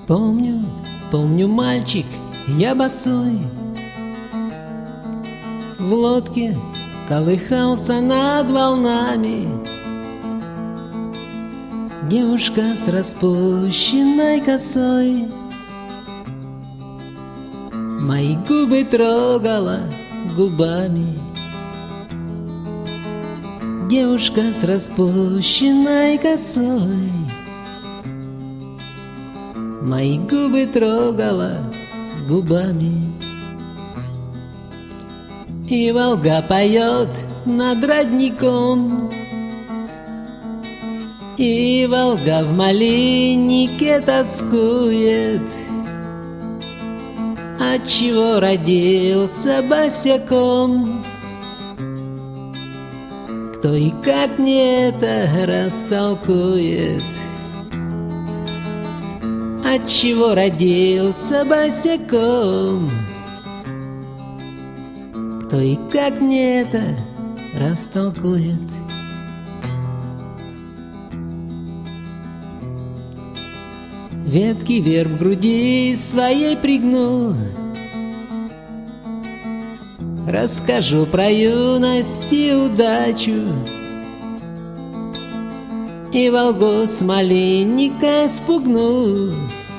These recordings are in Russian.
Помню, помню, мальчик, я босой, в лодке колыхался над волнами. Девушка с распущенной косой мои губы трогала губами. Девушка с распущенной косой мои губы трогала губами. И Волга поет над родником, и Волга в малиннике тоскует. Отчего родился босяком? Кто и как мне это растолкует? Отчего родился босяком? Кто и как мне это растолкует? Ветки верб к груди своей пригну, расскажу про юность и удачу, и Волгу с малинника спугну.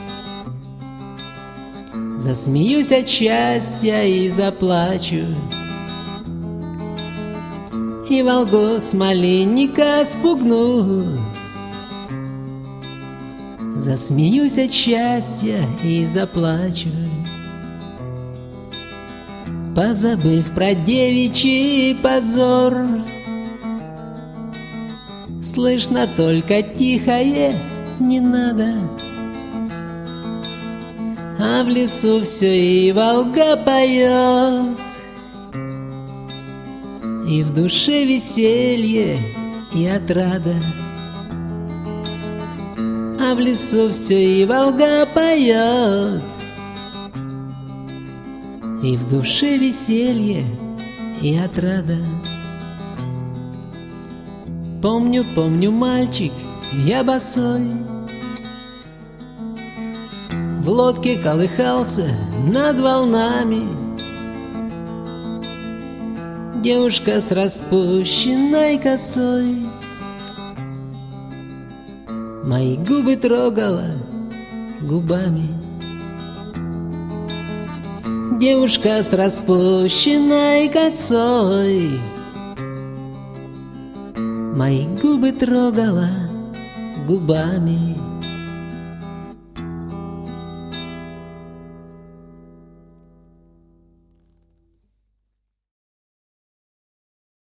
Засмеюсь от счастья и заплачу, и Волгу с малинника спугну. Засмеюсь от счастья и заплачу, позабыв про девичий позор. Слышно только тихое «не надо», а в лесу все и Волга поет, и в душе веселье и отрада. А в лесу все и Волга поет, и в душе веселье и отрада. Помню, помню, мальчик, я босой, в лодке колыхался над волнами. Девушка с распущенной косой мои губы трогала губами. Девушка с распущенной косой мои губы трогала губами.